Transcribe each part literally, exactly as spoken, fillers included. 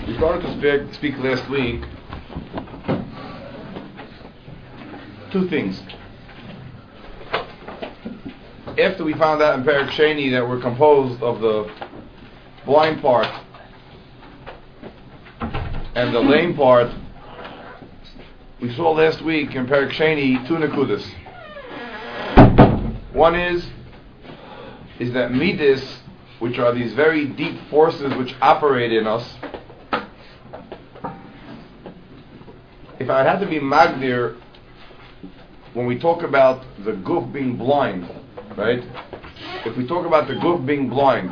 We started to speak, speak last week two things. After we found out in Perek Sheni that we're composed of the blind part and the lame part, we saw last week in Perek Sheni two nekudas. One is is that midas, which are these very deep forces which operate in us. If I had to be magdir, when we talk about the guf being blind, right? If we talk about the guf being blind,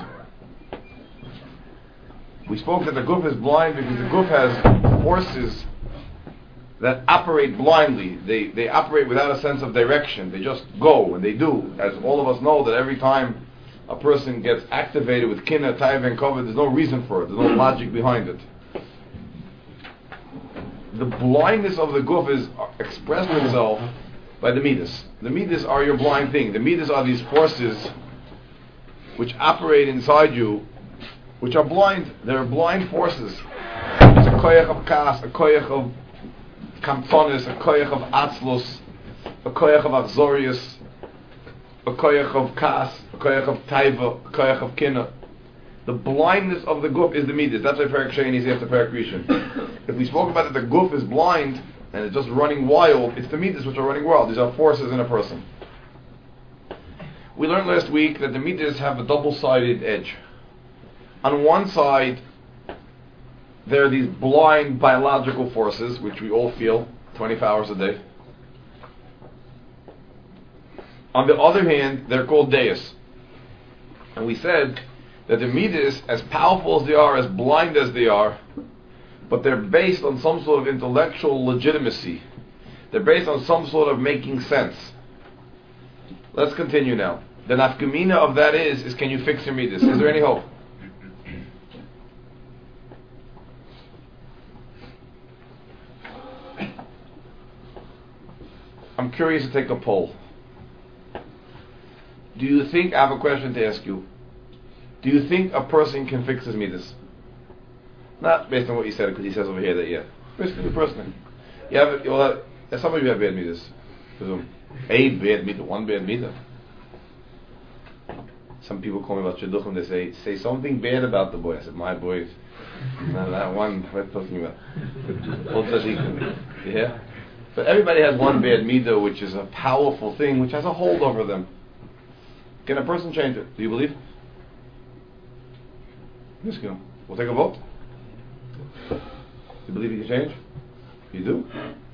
we spoke that the guf is blind because the guf has forces that operate blindly. They they operate without a sense of direction. They just go and they do. As all of us know that every time a person gets activated with kinna, taiva, and kavod, there's no reason for it. There's no logic behind it. The blindness of the guf is expressed itself by the midas. The midas are your blind thing. The midas are these forces which operate inside you, which are blind. They're blind forces. It's a koyach of kas, a koyach of kamtonis, a koyach of atzlus, a koyach of achzorius, a koyach of kas, a koyach of taiva, a koyach of kinna. The blindness of the guf is the midas. That's why Perek Sheni is after Perek Rishon. If we spoke about that the guf is blind and it's just running wild, it's the midas which are running wild. These are forces in a person. We learned last week that the midas have a double-sided edge. On one side, there are these blind biological forces which we all feel twenty-four hours a day. On the other hand, they're called deis. And we said that the midas, as powerful as they are, as blind as they are, but they're based on some sort of intellectual legitimacy. They're based on some sort of making sense. Let's continue now. The nafkamina of that is, is can you fix your midas? Is there any hope? I'm curious to take a poll. Do you think, I have a question to ask you. Do you think a person can fix his midas? Not based on what you said, because he says over here that yeah. Basically, personally. You have, you'll have, some of you have bad midas. Presume. A bad midah, one bad midah. Some people call me about shidduchim, they say, say something bad about the boy. I said, my boy. No, that one, what are you talking about? Old tzaddikim. Yeah? But everybody has one bad midah, which is a powerful thing, which has a hold over them. Can a person change it? Do you believe? Yes, go. We'll take a vote. You believe you can change? You do?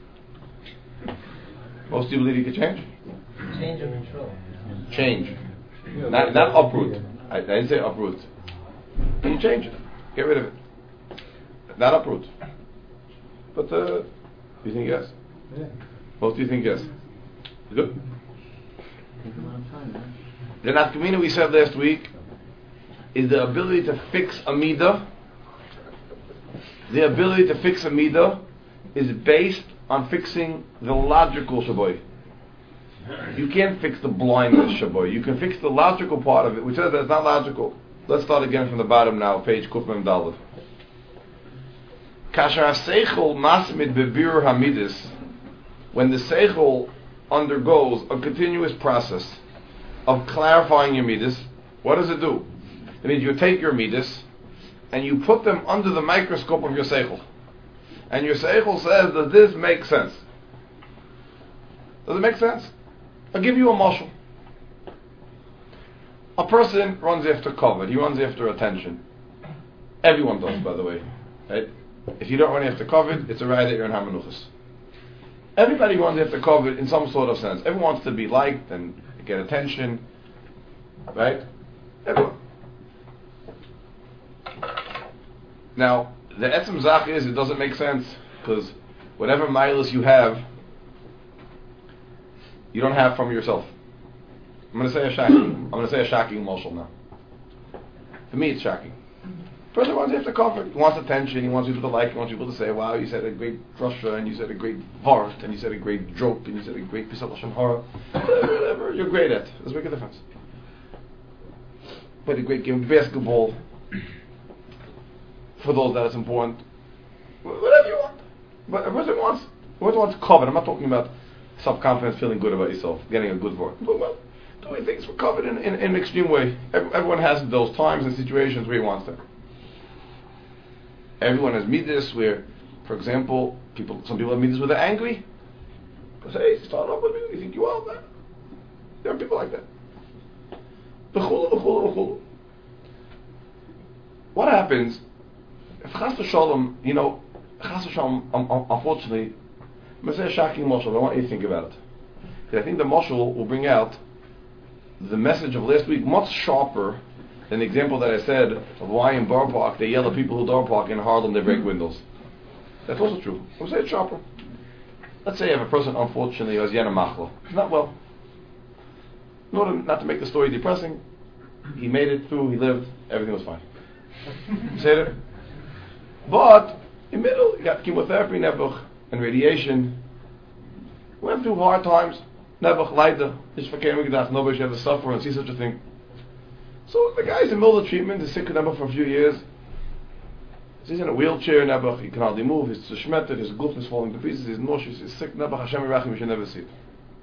Most of you believe you can change? Change or control. Change. Not, not uproot. I, I didn't say uproot. Can you change it? Get rid of it. Not uproot. But, uh, you think yes? Yeah. Most of you think yes. Good. The nafkamina we said last week is the ability to fix a midah. The ability to fix a midah is based on fixing the logical shaboy. You can't fix the blindness shaboy. You can fix the logical part of it, which says that it's not logical. Let's start again from the bottom now, page Kuf Mem Daled. Kasher ha-seichel masmid bebir hamidis, when the seichel undergoes a continuous process of clarifying your midas, what does it do? It means you take your midas and you put them under the microscope of your seichel. And your seichel says, does this make sense? Does it make sense? I'll give you a mashal. A person runs after kavod. He runs after attention. Everyone does, by the way. Right? If you don't run after kavod, it's a right that you're in hamanuchas. Everybody runs after kavod in some sort of sense. Everyone wants to be liked and get attention. Right? Everyone. Now, the etzem zach is, it doesn't make sense, because whatever milas you have, you don't have from yourself. I'm going to say a shocking. I'm going to say a shocking mashal now. For me, it's shocking. Person wants after cover. He wants attention. He wants people to like. He wants people to say, "Wow, you said a great drasha, and you said a great vart, and you said a great joke, and you said a great piece of lashon hara. Whatever you're great at. Doesn't make a difference. Played a great game of basketball. for those that it's important. Whatever you want. But a person wants, a person wants covet. I'm not talking about self-confidence, feeling good about yourself, getting a good word. I'm talking about doing things for covet in, in, in an extreme way. Everyone has those times and situations where he wants them. Everyone has midas where, for example, people. Some people have midas where they're angry. They say, hey, start off with me. You think you are, man? There are people like that. V'chulu, v'chulu, v'chulu. What happens if Chas v'Shalom, you know, Chas v'Shalom, um, um, unfortunately, I'm going to say a shocking mashal. I want you to think about it. Because I think the mashal will bring out the message of last week much sharper than the example that I said of why in Borough Park they yell at people who don't park in Harlem, they break windows. That's also true. I'm going to say it sharper. Let's say you have a person, unfortunately, who has Yana Machla. He's not well. In order not to make the story depressing, he made it through, he lived, everything was fine. Say it. But, in the middle, he got chemotherapy, Nebuch, and radiation. Went through hard times. Nebuch, Leida, Ish Fakeim Gedacht, nobody should ever suffer and see such a thing. So the guy's in the middle of treatment, he's sick with Nebuch for a few years. He's in a wheelchair, Nebuch, he can hardly move, he's zeshmetted, his goof is falling to pieces, he's nauseous, he's sick, Nebuch, Hashem Yerachim, you should never see it.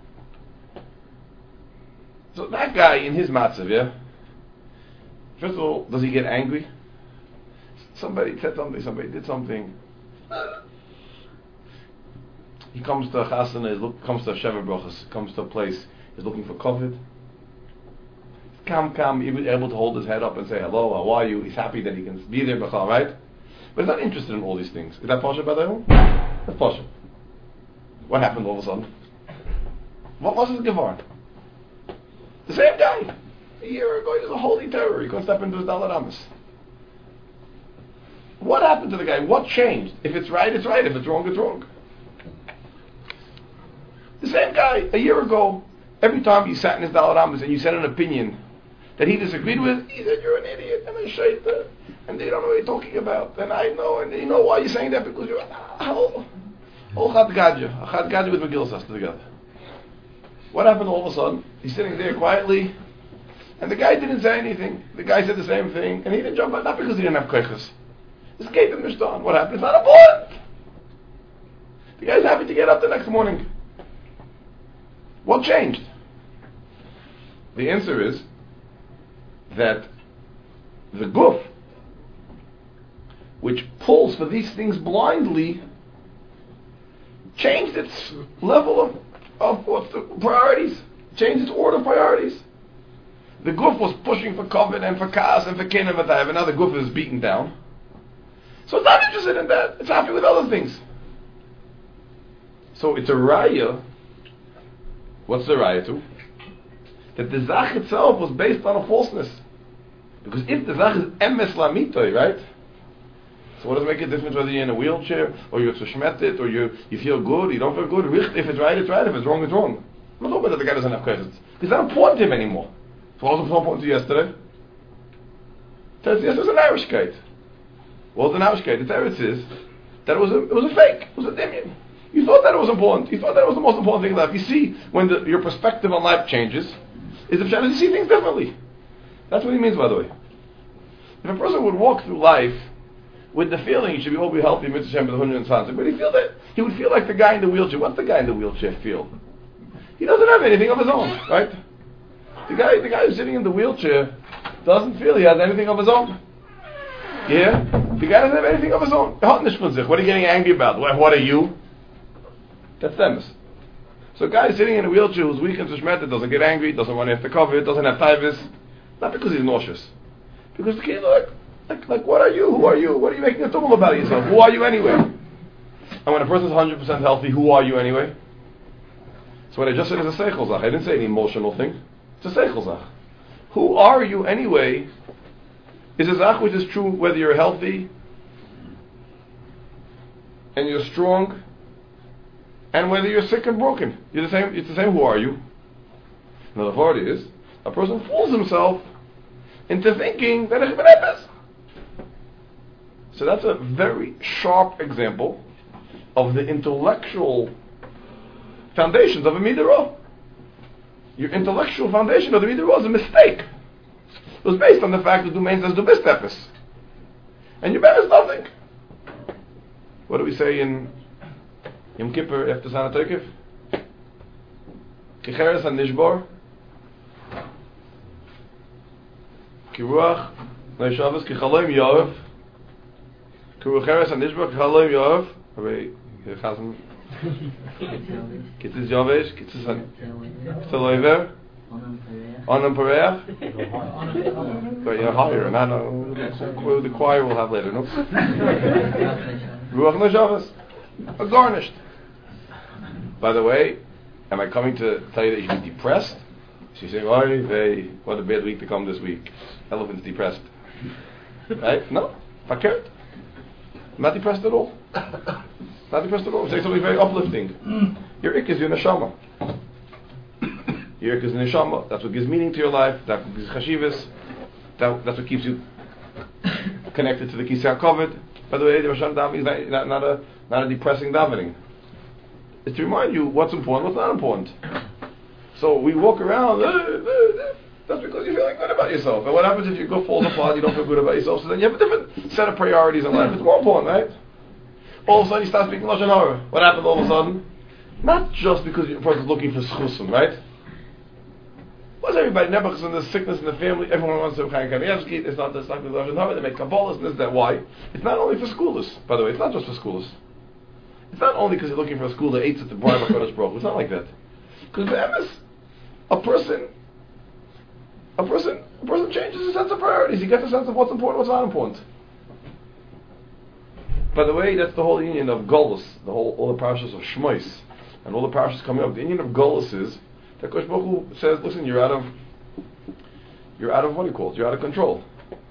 So that guy in his matzav, yeah? First of all, does he get angry? Somebody said something, somebody did something. He comes to a chasana, he look, comes to a Sheva Brachas, comes to a place, he's looking for COVID. He's calm, calm, he was able to hold his head up and say, hello, how are you? He's happy that he can be there, Bechal, right? But he's not interested in all these things. Is that Pasha by the way? That's Pasha. What happened all of a sudden? What was his Gevar? The same guy. A year ago, he was a holy terror. He couldn't step into his Daled Amos. What happened to the guy? What changed? If it's right, it's right. If it's wrong, it's wrong. The same guy, a year ago, every time you sat in his Daled Amos and you said an opinion that he disagreed with, he said, you're an idiot and a shaitan, and they don't know what you're talking about, and I know, and you know why you're saying that, because you're oh, oh, Chad Gadya, Chad Gadya with Megillah Sasta together. What happened all of a sudden? He's sitting there quietly, and the guy didn't say anything. The guy said the same thing, and he didn't jump out, not because he didn't have koiches. This gave him mishtan. What happened? It's not important. The guy's happy to get up the next morning. What changed? The answer is that the guf, which pulls for these things blindly, changed its level of Of what's the priorities? Change its order of priorities. The guf was pushing for covet and for kas and for kin and for tav, and now the guf is beaten down. So it's not interested in that. It's happy with other things. So it's a raya. What's the raya to? That the zach itself was based on a falseness. Because if the zach is emes lamitoy, right? So what does it make a difference whether you're in a wheelchair, or you're zeshmetted, or you you feel good, you don't feel good? If it's right, it's right. If it's wrong, it's wrong. I'm not talking about that the guy doesn't have questions. Because it's not important to him anymore. So what was important to you yesterday? Yesterday was an Irishkeit. What was an Irishkeit? The Teretz is that it was a, it was a fake. It was a dimion. You thought that it was important. You thought that it was the most important thing in life. You see, when the, your perspective on life changes, is if you see things differently. That's what he means, by the way. If a person would walk through life with the feeling he should be all be healthy, mitzvah Shem, with one hundred twenty, but he feel that he would feel like the guy in the wheelchair. What's the guy in the wheelchair feel? He doesn't have anything of his own, right? The guy, the guy who's sitting in the wheelchair doesn't feel he has anything of his own. Yeah, the guy doesn't have anything of his own. What are you getting angry about? What are you? That's them. So a guy sitting in a wheelchair who's weak and zeshmetted doesn't get angry, doesn't want to have to cover it, doesn't have taivas, not because he's nauseous, because the kid like. Like, like, what are you? Who are you? What are you making a tumult about yourself? Who are you anyway? And when a person's one hundred percent healthy, who are you anyway? So what I just said is a seichel zach. I didn't say any emotional thing. It's a seichel zach. Who are you anyway is a zach which is true whether you're healthy and you're strong and whether you're sick and broken. You're the same. It's the same. Who are you? Now the part is, a person fools himself into thinking that it's benefits. So that's a very sharp example of the intellectual foundations of a midah. Your intellectual foundation of the midah is a mistake. It was based on the fact that du meinst, dass du bist etwas. And your bed is nothing. What do we say in Yom Kippur after Sana Tokif? Kicheres and Nishbor. Kiruach Neishavas Kichaloim Yoav. Kirucheres and Nishbor Kichaloim Yoav. Rabbi Chazan. Kitzis Yovesh. Kitzis Teloiver. Onam Pareach. But you're higher, and I know the choir will have later. No. Ruach Neishavas. Garnished. By the way, am I coming to tell you that you should be depressed? She's saying, "Oh, they, what a bad week to come this week. Elephant's depressed." Right? No, fakert. Not depressed at all. Not depressed at all. I'm saying something very uplifting. Your ik is your neshama. Your ik is your neshama. That's what gives meaning to your life. That's what gives chashivas. That, that's what keeps you connected to the Kisei HaKavod. By the way, the Rosh Hashanah davening is not, not a not a depressing davening. It's to remind you what's important, what's not important. So we walk around, uh, uh, uh, that's because you're feeling good about yourself. And what happens if your go falls apart, you don't feel good about yourself, so then you have a different set of priorities in life. It's more important, right? All of a sudden you start speaking Lashon Hara. What happened all of a sudden? Not just because the person's looking for schusim, right? What's everybody? Never, because there's sickness in the family, everyone wants to Chaim Kanievsky, it's not just like the Lashon Hara, they make Kabbalahs, and this, that, why? It's not only for schoolers, by the way, it's not just for schoolers. It's not only because you're looking for a school that eats at the Bribe of HaKadosh Baruch Hu. It's not like that. Because the M S, a person, a person, a person changes his sense of priorities. He gets a sense of what's important, what's not important. By the way, that's the whole union of Golus, the whole, all the parashas of Shmois, and all the parashas coming up. The union of Golus is that HaKadosh Baruch Hu says, listen, you're out of, you're out of, what do you call it? You're out of control.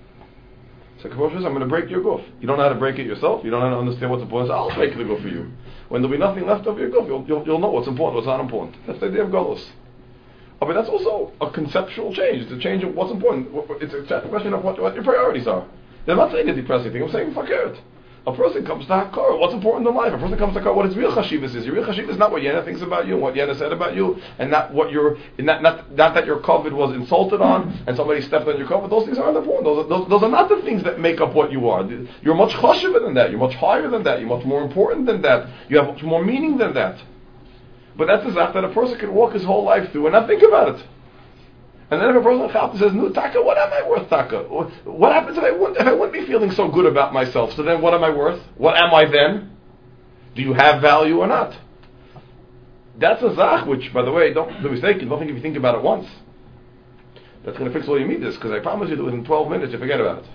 So Kadosh says, I'm going to break your goof. You don't know how to break it yourself. You don't know how to understand what's important. So I'll break the goof for you. When there'll be nothing left of your goof, you'll, you'll, you'll know what's important, what's not important. That's the idea of Golus. I mean, that's also a conceptual change. It's a change of what's important. It's a question of what, what your priorities are. I'm not saying a depressing thing. I'm saying fuck it. A person comes to Hakar, what's important in life? A person comes to Hakar, what his real chashivas is. Your real chashivas is not what Yena thinks about you and what Yena said about you, and not what your, not, not, not that your COVID was insulted on and somebody stepped on your COVID. Those things aren't important. Those are, those, those are not the things that make up what you are. You're much chashiver than that. You're much higher than that. You're much more important than that. You have much more meaning than that. But that's the zach that a person can walk his whole life through and not think about it. And then if a person comes says, "No, Taka, what am I worth, Taka? What happens if I wouldn't, if I wouldn't be feeling so good about myself? So then what am I worth? What am I then? Do you have value or not?" That's a zach, which, by the way, don't be mistaken, don't think if you think about it once, that's going to fix all your midas, because I promise you that within twelve minutes you forget about it.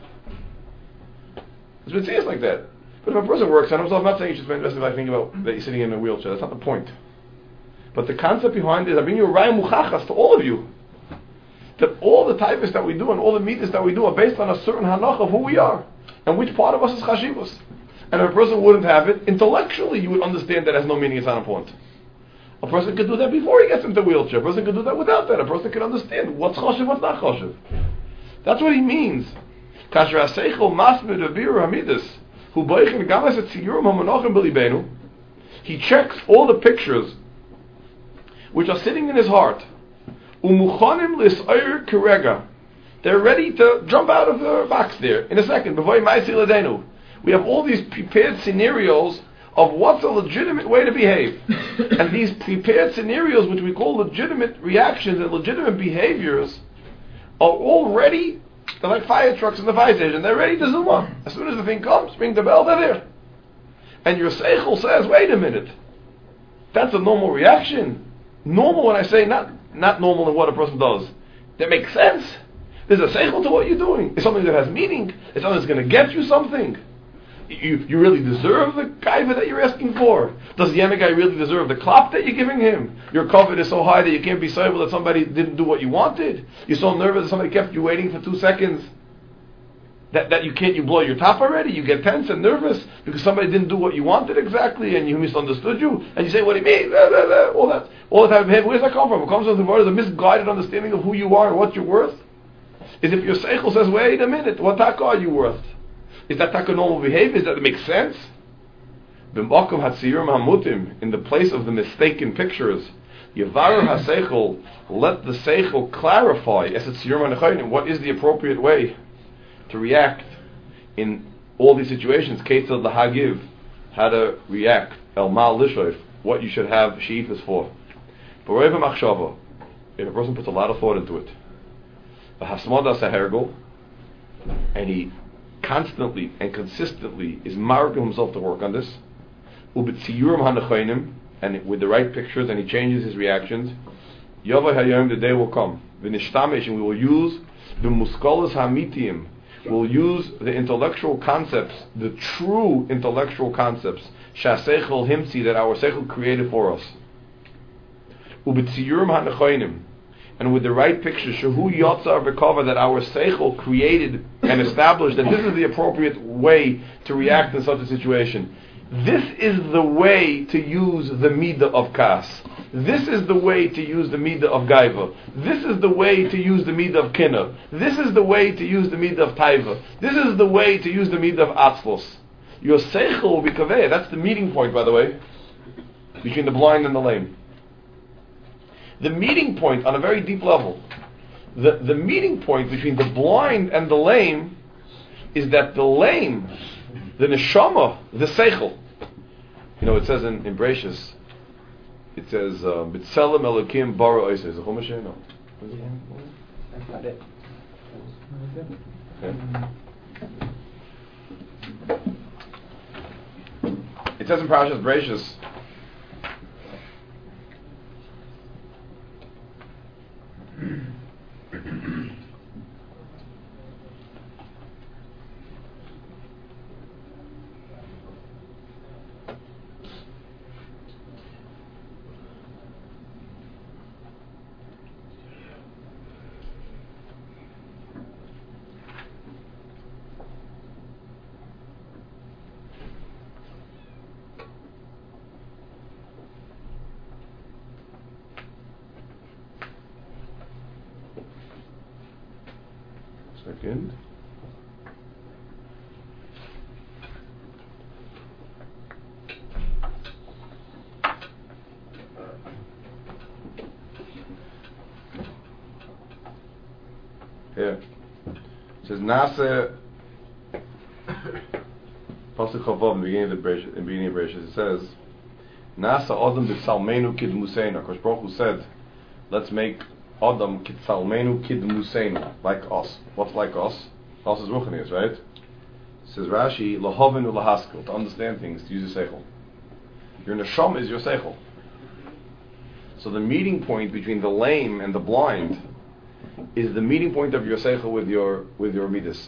It's been serious like that. But if a person works on himself, I'm not saying you should spend the rest of your life thinking about that you're sitting in a wheelchair. That's not the point. But the concept behind it is, I bring you a raya muchachas to all of you, that all the types that we do and all the midas that we do are based on a certain hanach of who we are and which part of us is chashivus. And if a person wouldn't have it, intellectually you would understand that has no meaning, it's not important. A person could do that before he gets into the wheelchair. A person could do that without that. A person could understand what's chashiv, what's not chashiv. That's what he means. Kasher haseichel masmid aviru hamidas hu boichin gamas et tziyurim hamonachim b'libenu. He checks all the pictures which are sitting in his heart. Umuchanim lisayr kerega. They're ready to jump out of the box there in a second. We have all these prepared scenarios of what's a legitimate way to behave. And these prepared scenarios, which we call legitimate reactions and legitimate behaviors, are all ready. They're like fire trucks in the fire station. They're ready to zoom on. As soon as the thing comes, ring the bell, they're there. And your seichel says, wait a minute. That's a normal reaction. Normal when I say not not normal in what a person does. That makes sense. There's a seichel to what you're doing. It's something that has meaning. It's something that's going to get you something. You you really deserve the kaiva that you're asking for. Does the Yemen guy really deserve the klap that you're giving him? Your COVID is so high that you can't be sober that somebody didn't do what you wanted. You're so nervous that somebody kept you waiting for two seconds. That that you can't, you blow your top already, you get tense and nervous because somebody didn't do what you wanted exactly and you misunderstood you, and you say, what do you mean? Blah, blah, blah. All that, all that type of behavior, where does that come from? It comes from the word of the misguided understanding of who you are and what you're worth. Is if your seichel says, wait a minute, what taka are you worth? Is that taka normal behavior? Does that make sense? B'makom hatzirim hamutim, in the place of the mistaken pictures, Yevarer haseichel, let the seichel clarify, as it's tzirim hanechonim, what is the appropriate way to react in all these situations, Ketzad Lahagiv, how to react, El Mal Lishoif, what you should have sheifas for. But Reva Machshava, if a person puts a lot of thought into it, the Hasmada Sahergel, and he constantly and consistently is marking himself to work on this, Ubitziyurim Hanachainim, and with the right pictures, and he changes his reactions, Yavai Hayom, the day will come, V'nishtamish, and we will use the Muskolas Hamitiyim, we'll use the intellectual concepts, the true intellectual concepts, Shasechel Himsi, that our Sechel created for us. Ubitziyurim Hanachainim, and with the right picture, Shehu Yotzar V'Kava, that our Seichel created and established that this is the appropriate way to react in such a situation. This is the way to use the Midah of Kas. This is the way to use the Midah of Gaiva. This is the way to use the Midah of Kina. This is the way to use the Midah of Taiva. This is the way to use the Midah of Atzlos. Your Seichel will be Kaveh. That's the meeting point, by the way, between the blind and the lame. The meeting point on a very deep level, the, the meeting point between the blind and the lame is that the lame, the neshama, the seichel, you know, it says in, in Bereshis, it says, B'tselem Elokim bara oiseh. Is it Chumash? No. That's not it. Okay. It says in Parashas Bereshis, second. Here. It says Nasa Pasuk Chavav in the beginning of the Bereshis, in the beginning of Bereshis, it says Nasa Adam b'Salmenu Kid Museinu. Kosh Baruch Hu said, let's make Adam Kitsalmenu Kid Museinu, like us. What's like us? Us is Ruchanias, right? It says Rashi, Lahavinu Lahaskel, to understand things, to use your seichel. Your neshama is your seichel. So the meeting point between the lame and the blind is the meeting point of your seichel with your with your midas.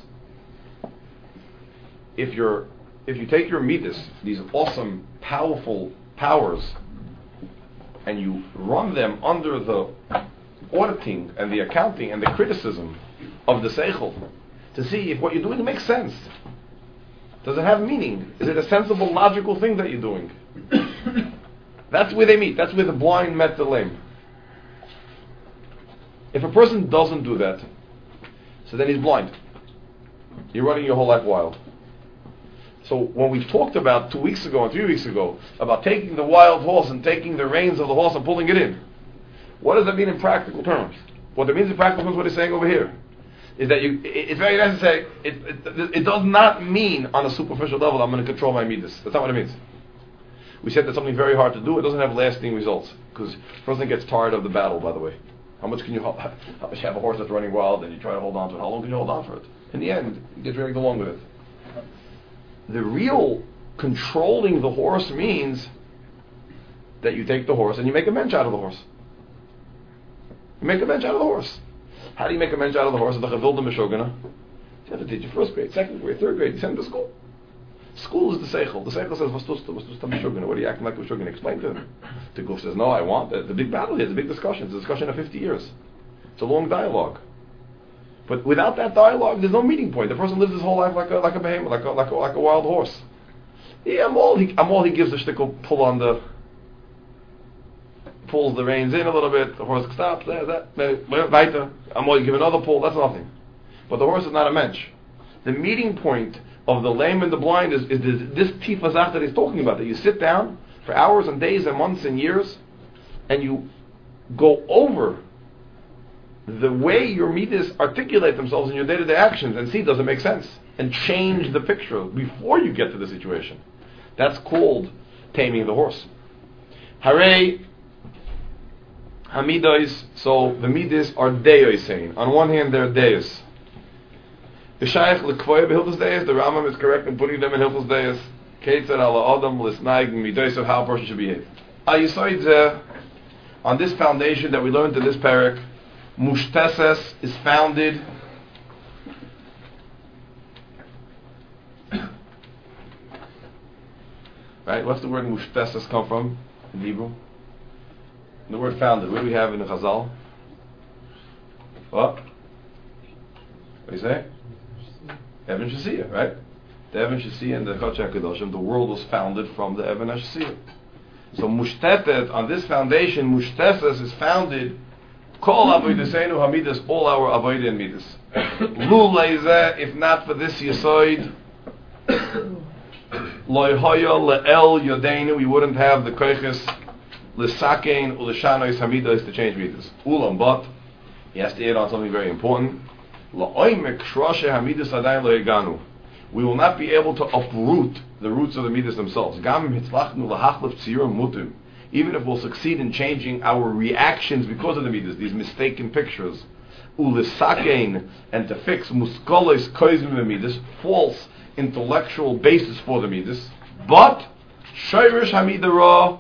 If you're if you take your midas, these awesome, powerful powers, and you run them under the auditing and the accounting and the criticism of the seichel to see if what you're doing makes sense. Does it have meaning? Is it a sensible, logical thing that you're doing? That's where they meet. That's where the blind met the lame. If a person doesn't do that, so then he's blind. You're running your whole life wild. So when we talked about two weeks ago and three weeks ago about taking the wild horse and taking the reins of the horse and pulling it in, what does that mean in practical terms? What it means in practical terms, what he's saying over here, is that you, it, it's very necessary. It, it, it does not mean on a superficial level I'm going to control my midas. That's not what it means. We said that's something very hard to do. It doesn't have lasting results because a person gets tired of the battle. By the way, how much can you how much you have a horse that's running wild and you try to hold on to it? How long can you hold on for it? In the end, you get dragged along with it. The real controlling the horse means that you take the horse and you make a mensch out of the horse. You make a mensch out of the horse. How do you make a mensch out of the horse? The Chavilda Meshogana. You have to teach you first grade, second grade, third grade. You send him to school. School is the seichel. The seichel says, "What's this? What's this? Meshogana? What are you acting like Meshogana?" Explain to him. The Guf says, "No, I want." The, the big battle here. It's a big discussion. It's a discussion of fifty years. It's a long dialogue. But without that dialogue, there's no meeting point. The person lives his whole life like a like a behemoth, like a like a, like a wild horse. Yeah, I'm all he I'm all he gives a shtickle pull on the pulls the reins in a little bit. The horse stops. There, that weiter. I'm all you give another pull. That's nothing. But the horse is not a mensch. The meeting point of the lame and the blind is, is this, this tifazach that he's talking about. That you sit down for hours and days and months and years, and you go over the way your midas articulate themselves in your day-to-day actions and see, does it make sense? and change the picture before you get to the situation. That's called taming the horse. Hare Hamidos, so the midas are deos saying. On one hand, they're deos. The Shaykh L'Kvoya B'Hilchos Deos, the Rambam is correct in putting them in Hilchos Deos. Ketzad ala Adam L'Snaig midos of how a person should behave. Ayisoid on this foundation that we learned in this parak, Mushteses is founded right, what's the word Mushteses come from in Hebrew? The word founded, what do we have in the Chazal? What? What do you say? Evan Shasiyah, right? The Evan Shasiyah and the Kodesh HaKadoshim, the world was founded from the Evan Shasiyah. So Mushtetet, on this foundation, Mushteses is founded Kol Avodaseinu Hamidas, all our Avodah and Midas. Luleizeh, if not for this Yesoid, Loi Hoya Le'el Yodeinu, we wouldn't have the Koiches L'Sakein U'L'Shanois Hamidas to change Midas. Ulam, but he has to add on something very important. La'oimek Shroshe Hamidas Adayin Lo'eganu. We will not be able to uproot the roots of the Midas themselves. Even if we'll succeed in changing our reactions because of the Midas, these mistaken pictures, ulisakein, and to fix muskolos koizim Midas, false intellectual basis for the Midas, but shayrish hamidara,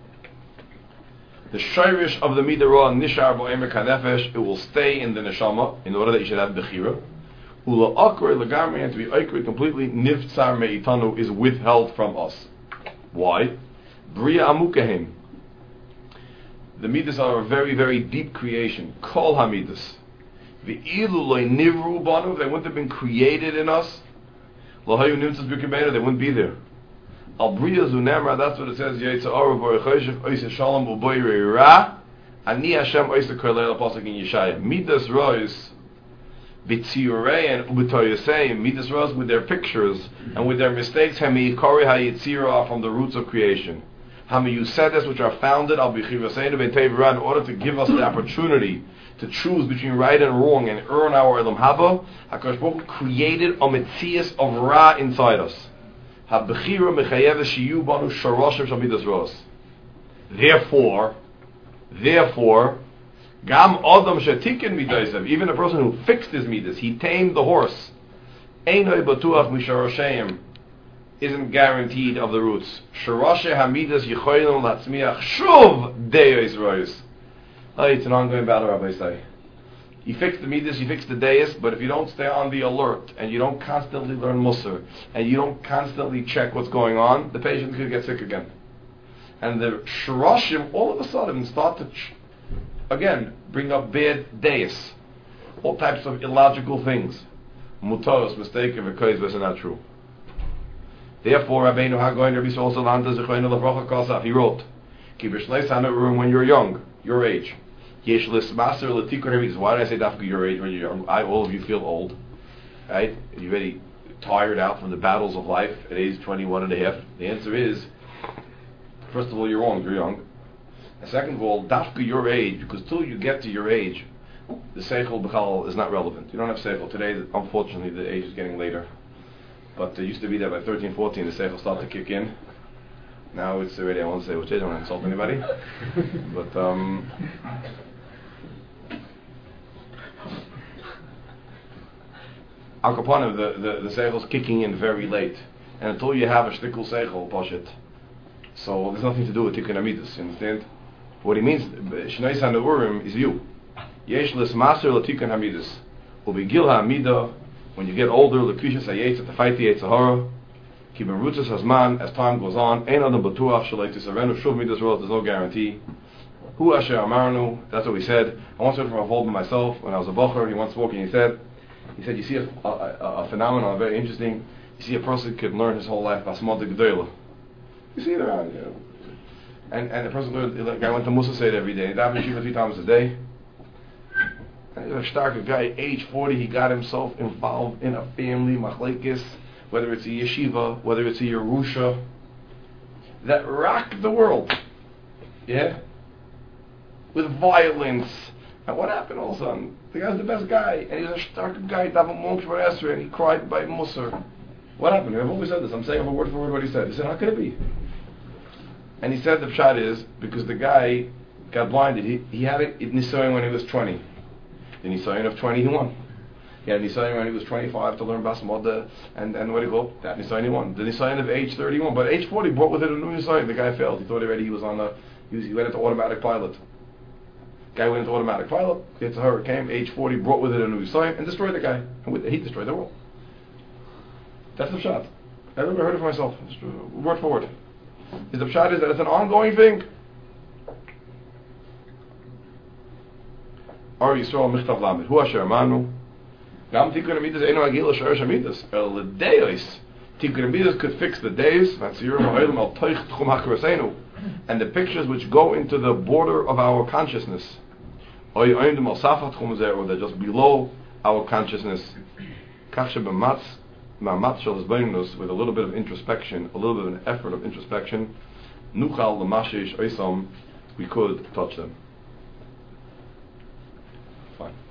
the shayrish of the midara nishar bo'emek hanefesh, it will stay in the neshama in order that you should have bechira. Ula akre legamri, and to be akre completely niftzar meitanu, is withheld from us. Why? Bria amukahim. The midas are a very, very deep creation. Kol hamidas. V'ilu loy nivru banu, they wouldn't have been created in us. Lohayu nimtzas b'kibeinu, they wouldn't be there. Al bria zunemra, that's what it says. Yaitza aru v'oichoshev oise shalom u'boirei ra. Ani Hashem oise kolei l'pasuk in Yeshaya. Midas rois. B'tzirei and ub'toyasei, midas rois with their pictures and with their mistakes. Hemi kori hayitzira from the roots of creation. Hami yusedes which are founded al b'chivaseinu b'tevra, in order to give us the opportunity to choose between right and wrong and earn our elam haba. HaKadosh Baruch Hu created a metzias of ra inside us. Ha-b'chira mechayeves shiyu banu sharoshem shal midas rois. Therefore, therefore. Gam Adam shetikin midaisav, even a person who fixed his midas, he tamed the horse. Einoi batuach misharosheim, isn't guaranteed of the roots. Sharoshe hamidas yichoylon latzmiach shuv deis rois. Oh, it's an ongoing battle, Rabbi say. You fix the midas, you fix the deis, but if you don't stay on the alert and you don't constantly learn musar and you don't constantly check what's going on, the patient could get sick again. And the sharoshim all of a sudden start to ch- again, bring up bad deis, all types of illogical things. Mutos, mistaken, because these are not true. Therefore, Rabbeinu Hagoyin Rabbi Yisrael Salanta Zechoyin Lefrocha Kosaf, he wrote, Kibrish Leisana when you're young, your age. Yesh Lismaser Latikon Hamidas. Why did I say Dafka your age when you're young? I, all of you feel old, right? You're very tired out from the battles of life at age twenty-one and a half. The answer is, first of all, you're wrong, you're young. And second of all, dafka your age, because till you get to your age, the seichel b'chal is not relevant. You don't have seichel. Today, unfortunately, the age is getting later. But it used to be that by thirteen, fourteen, the seichel started to kick in. Now it's already, I won't say which age, I don't want to insult anybody. But, um... Al Kapanim, the, the, the seichel's kicking in very late. And until you have a shtikul seichel, poshit. So there's nothing to do with tikkun amidas, you understand? What he means, Shnei Sanaurim is you. Yesh l'smaser l'tikkun hamidus. Ubigil ha'amida, when you get older, l'kvishas ha'yetz, to fight the Yetzirah, kibben rutzas hazman, as time goes on, ein adam batuach shalei tisarenu shuv midas roz, there's no guarantee. Hu asher amarnu, that's what we said. I once heard from a Volban myself, when I was a bocher, he once spoke and he said, he said, you see a, a, a, a phenomenon, very interesting, you see a person could learn his whole life, basmod gedolah. You see it around, you know. And and the person, the guy went to Musa Seder every day. He davened Shiva three times a day. And he's a stark guy, age forty, he got himself involved in a family, machlekes, whether it's a yeshiva, whether it's a Yerusha, that rocked the world. Yeah? With violence, And what happened all of a sudden? The guy's the best guy, and he was a stark guy, David Monk for Esther, and he cried by Musar. What happened? I've always said this. I'm saying word for word what he said. He said, how could it be? And he said the pshat is because the guy got blinded. He he had a nisayon when he was twenty. The nisayon of twenty he won. He had a nisayon when he was twenty-five to learn Bas Moda, and and what do you call that nisayon he won. The nisayon of age thirty-one, but age forty brought with it a new nisayon. The guy failed. He thought already he was on the he, was, he went into automatic pilot. Guy went into automatic pilot. It's a hurricane. Age forty brought with it a new nisayon and destroyed the guy. And with, he destroyed the world. That's the pshat. I've never heard it for myself. Just, uh, word for word. Is the pshat is that it's an ongoing thing. Ar Yisrael Michtav Lamed. Hu Asher Amanu. Gam Tikkun Amidas Eino Agil Asher Shamidas. El Deis. Tikkun Amidas could fix the days. That's Yirum Ha'elim Al Toich Tchum HaKraseinu. And the pictures which go into the border of our consciousness. Oy Oyndim Al Safat Tchum Zeh, or they're just below our consciousness. Kach Shebematz. With a little bit of introspection, a little bit of an effort of introspection, nuchal l'mashish oisam, we could touch them. Fine.